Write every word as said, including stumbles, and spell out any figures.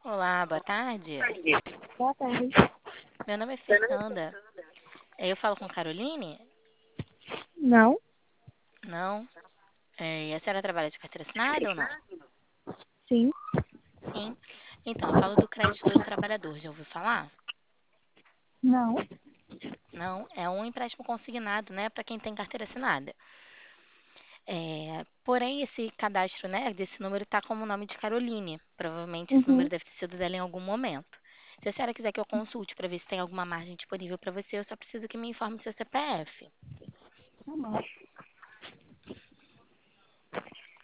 Olá, boa tarde. Boa tarde. Meu nome é Fernanda. Eu falo com Caroline? Não? Não. É, e a senhora trabalha de carteira assinada ou não? Sim. Sim. Então, eu falo do crédito do trabalhador. Já ouviu falar? Não. Não. É um empréstimo consignado, né, para quem tem carteira assinada. É, porém, esse cadastro, né, desse número está como o nome de Caroline. Provavelmente esse número Uhum. deve ter sido dela em algum momento. Se a senhora quiser que eu consulte para ver se tem alguma margem disponível para você, eu só preciso que me informe seu C P F. Tá bom.